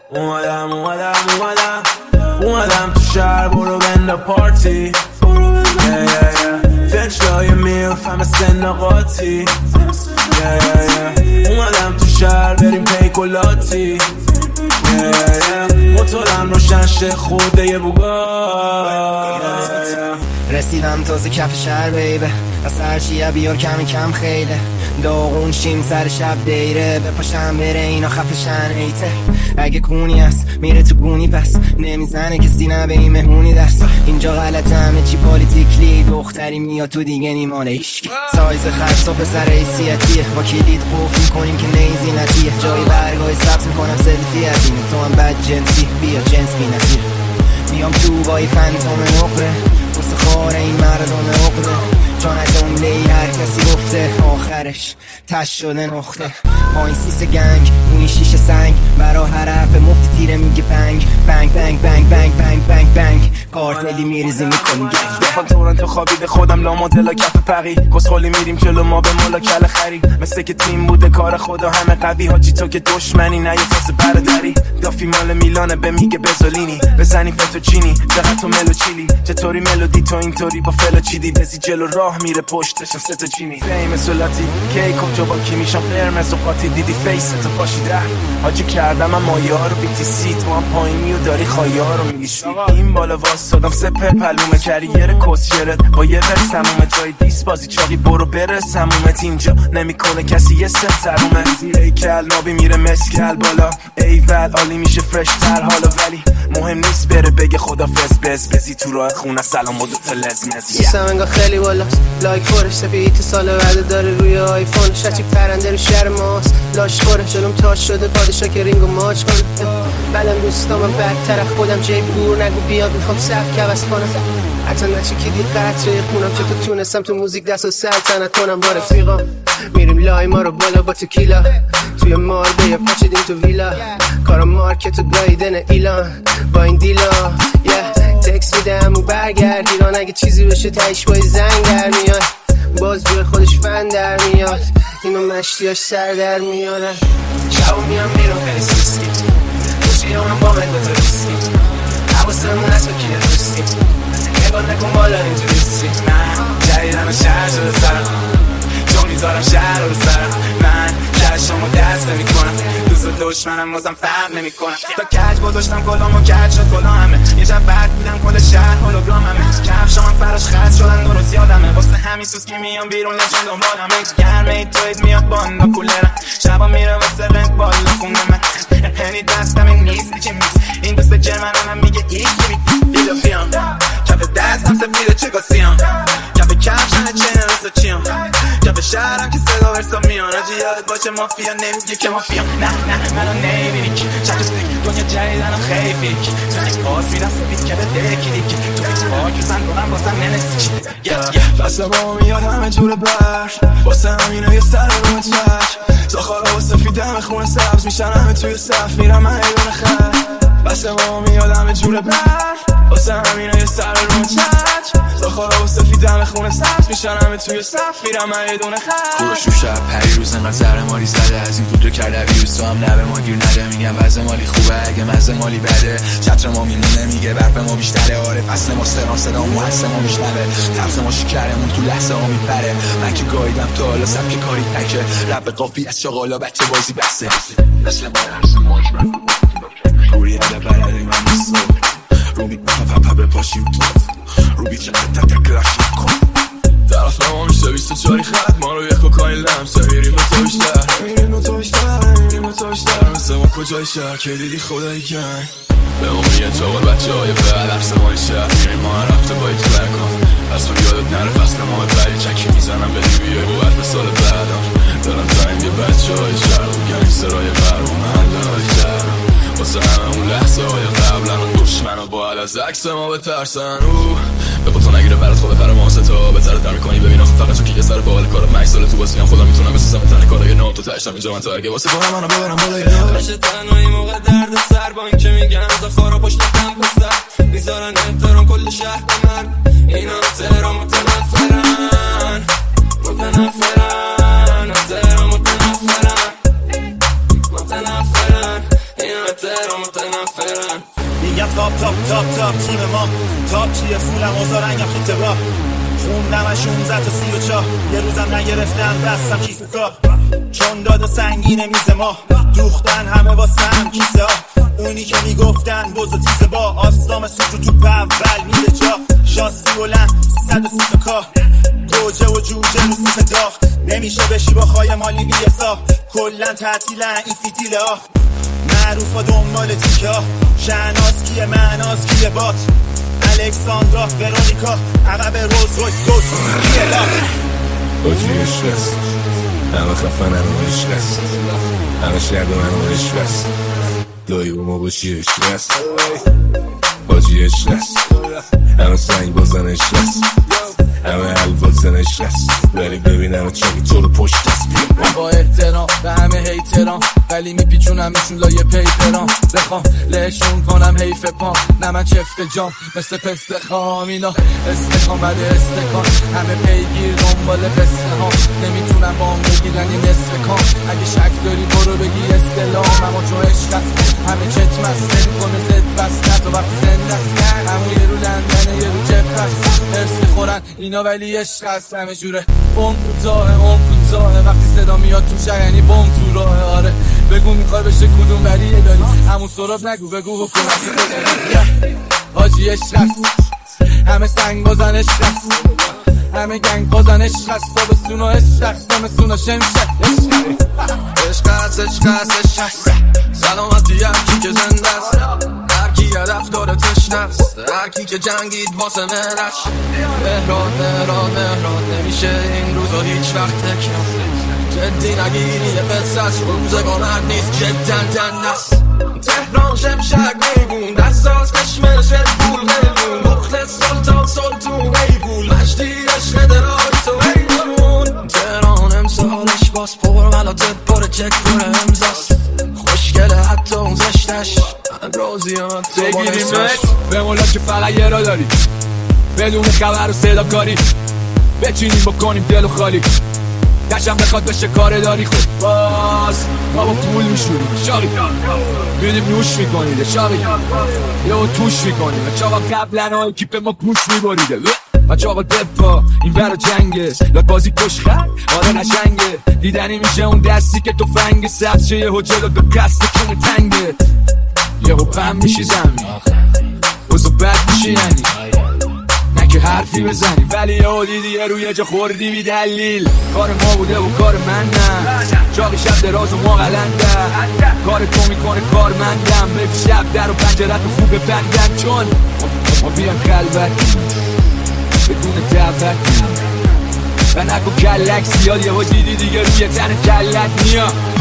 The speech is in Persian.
اومدم تو شهر برو بند پارتی فنچلای میلف همه سن قاطی اومدم تو شهر بریم پیکولاتی موتورم روشن شه خورده یه بوگا رسیدم تازه کف شهر بیبه از هرچیه بیار کمی کم خیله داغون شیم سر شب دیره بپاشم بره اینا خفشن ایته اگه کونی هست میره تو گونی پس نمیزنه کسی نه به این مهمونی دست اینجا غلطه همه چی پالیتیکلی دختری میاد تو دیگه نیمانه ایشکی سایز خرص و پسر ایسیتیه با کلید قفل میکنیم که نیزی نتیه جای برگاه ثبت میکنم سلفی از این تو هم بد جنسی بیا جنس بی نظیر میام تو بای فنتوم نقره واسه خاره این مردم عقده چون از جمله هر کسی گفته آخرش تش شده نقطه با این سیس گنگ اونی شیش سنگ برا هر حرف مفتی تیره میگه بنگ بنگ بنگ بنگ بنگ بنگ بنگ بنگ کارتلی میریزی میکنی گنگ دفعه تورنتو خوابیده خودم لا مدل کف پقی کسخولی میریم جلو ما به مولا کل خری مثل که تیم بوده کار خدا همه قوی حاجی تو که دشمنی نه یه فاس برادری دافی مال میلانه به میگه بزولینی بزنی فتوچینی چقدر تو ملو چیلی چطوری ملودی تو اینطوری با فلو چیدی بزی جلو راه میره پشتشم سه تا چینی فیم سلاتی کی کجا با کی میشم قرمز و قاطی دیدی فیس تو پاشیده حاجی کردم من مایا رو بیتی سی تو هم پایینی و داری خایا رو میگیشی این بالا واسادم سپر پلومه کریر کسشرت با یه ورس تمومه جای دیس بازی چاقی برو برس همومت اینجا نمیکنه کسی یه سه سرومه زیره کل نابی میره مسکل بالا ایول عالی میشه فرش تر حالا ولی مهم نیست بره بگه خدافظ بزی تو راه خونه سلام و دوتا لزمز سمنگا خیلی بالاست لایک فورش سپیت سال بعد داره روی آیفون شچی پرنده رو شهر ماست لاش خوره جلوم تاش شده پادشا که رینگو ماچ کنه بلم دوستامم بدتر خودم جیب گور نگو بیاد میخوام سبک عوض کنم حتی نچی که دید قطره خونم چطور تونستم تو موزیک دست و سلطنت کنم با رفیقام میریم لای ما رو بالا با تکیلا توی مارده یا پاچیدیم تو ویلا کارم مارکت و گایدن ایلان با این دیلا تکس میدم و برگرد ایران اگه چیزی بشه تایش بای زنگ در میاد باز جوی خودش فن در میاد اینو مشتیاش سر در میادن شبو میام بیرون خیلی سیسکی خوشی اونم با من دوتا ریسکی حواسمون هست با کیه دوستی نگاه نکن بالا اینجوریستی من جدیدن و شهر شده سرم چون میذارم شهر رو سرم من شهر شما دست نمی کنم دوست دشمنم بازم فرق نمی کنم تا کج گذاشتم کلام و کج شد کلا همه یه جب برد بودم کل شهر هولوگرام همه کفشام هم فراش خط شدن درست یادمه واسه همین سوز که میام بیرون لجن دنبالمه گرمه ای توید میاد باندا کولرم شبا میره واسه رنگ بالا خونه من هنی دستم این نیستی که میست این دوست جرمنم هم میگه ایکی بیدو بیام کف دستم سفیده چکاسیام کف کفشن چین رسا چیام کف شهرم که صدا ورسا میان راجی یاد باشه مافیا نمیگه که مافیام نه منو نمیبینی که چکس بک دنیا جدیدنم خیلی فیک تو پاس میرم سپید که به دکی تو بیچ پاکی سن کنم بازم ننستی چی فصل ما میاد همه جور برش واسه همینه یه سر رو چش زاخارا و سفیدم خونه سبز میشن همه توی صف میرم من ایدون خر فصل ما میاد همه جور برش واسه همینه یه سر رو چش زاخارا و سفیدم خونه سبز میشن همه توی صف میرم من ایدون خر کوروش و شب پری روز انقدر زهر مالی زده از این فودو کرده ویروس تو هم لبه ما گیر نده میگم وضع مالی خوبه اگه مزه مالی بده چتر ما میمونه میگه برف ما بیشتره آره فصل ما سران صدا محسن ما میشنوه ترس ما شکرمون تو لحظه ها میپره من که گایدم تا حالا سبک کاری تکه رب قافی از شغالا بچه بازی بسته مثل ما درس ماجبن روی عده بلده من نیستم روبی پا بپاشیم تو روبی چه تک رشیم کن طرف ما میشه 24 خط ما رو یک کوکاین لمسه میریم تو بیشتر میریم تو بیشتر مثل ما کجای شهر که دیدی خدایی کن به ما میگن چاول بچه های بعد عرص مای شهر میریم ما هر هفته باید تو برکن از تو یادت نره فصل ما بری چکی میزنم به بیای بود به سال بعدم دارم تایم یه بچه های شهر و گنگسترهای برم و محله های شهر واسه همه اون لحظه های قبلن و دشمن و باید از عکس ما بترسن به بطا نگیره برات خوبه پر ما ستا بهتره در میکنی ببین آخه فقط چون که یه سر بال کارم 8 ساله تو بازی هم خودم میتونم مثل سمتن کارای نام تو تشتم اینجا من تا اگه واسه با منو ببرم بالای باشه تنهایی موقع درد سر با این که میگن زخارا پشت کم پستر میذارن احترام کل شهر به من اینا احترام متنفرن احترام متنفرن اینا احترام تاپ تیم ما تاپ چیه فولم اوزارنگم خیته با خوندم از 16 تا 34 یه روزم نگرفتم بستم کیفوکا چون داد سنگین میز ما دوختن همه واسم کیسه ها اونی که میگفتن بزو تیزه با آستام سوجو تو اول میده جا شاسی بلند 330 تا کار گوجه و جوجه رو سیخ داغ نمیشه بشی با خواهی مالی بیسا کلن تعطیلن این فیتیله ها معروف ها دنبال تیکه ها شهناز کیه معناز کیه بات الکساندرا ورونیکا عقب روز رویس دوست کیه لات باجی عشق است همه خفن همه عشق است همه شرد و همه عشق است دایی با ما باشی عشق است باجی عشق است همه سنگ بازن عشق است همه الوازن عشق است ولی ببینم چاکی تو رو پشت است با احترام به همه هیتران ولی میپیچونمشون لایه پیپران بخوام لهشون کنم حیف پام نه من چفت جام مثل پست خام اینا استخام بده استکان همه پیگیر دنبال قصه ها نمیتونم با هم بگیرن این نصف کام اگه شک داری برو بگی استلام اما چون عشق است همه چت مسته میکنه زد بست تو وقتی زنده است همون یه رو لندنه یه رو جب است هرس میخورن اینا ولی عشق است همه جوره اون کوتاه وقتی صدا میاد تو شهر یعنی بم تو راه آره بگو میخوای بشه کدوم ولیه داری همون سراب نگو بگو حکومتی داری حاجی عشق است همه سنگ بازن عشق است همه گنگ بازن عشق است بابستون و عشق است زمستون و شمشه عشق است سلامتی هرکی که زنده است هرکی یه رفتار تشنه است هرکی که جنگید واسه مهرش مهران نمیشه این روزا هیچ وقت تکم جدی نگیری یه قصه است روزگار مرد نیست جدا دنده است تهران شمشک میبون دستاز کشمش پول قیبون مخلص سلطون قیبون مجدی عشق درای تو قیبون تهران امسالش باز پر ملاتت پر چک پر امزاست خوشگله حتی اون زشتش من راضیم تو بگیریمت به مولا که فقط یه را داری بدون خبر و صدا کاری بچینیم بکنیم دل و خالی دشم بخواد بشه کار داری خود باز ما با پول میشوریم شاقی بیدیم نوش میکنیده شاقی یا توش میکنیده چاقا قبلن های کیپ ما پوش میباریده بچه آقا دپا این برا جنگه لاد بازی کش خر آره نشنگه دیدنی میشه اون دستی که تو فنگ سبز شه یه جلو به کست کونه تنگه یه پم میشی زمین بزو بد میشی یعنی که حرفی بزنی ولی یه دیدی روی جا خوردی بی دلیل کار ما بوده و کار من نه چاقی شب دراز و ما قلنده کار تو میکنه کار مندم بگی شب در و پنجرت خوب بندم چون ما بیان خلوتی بدون دعوتی و نکو کلک زیاد یه دیدی دیگه روی تن کلت میاد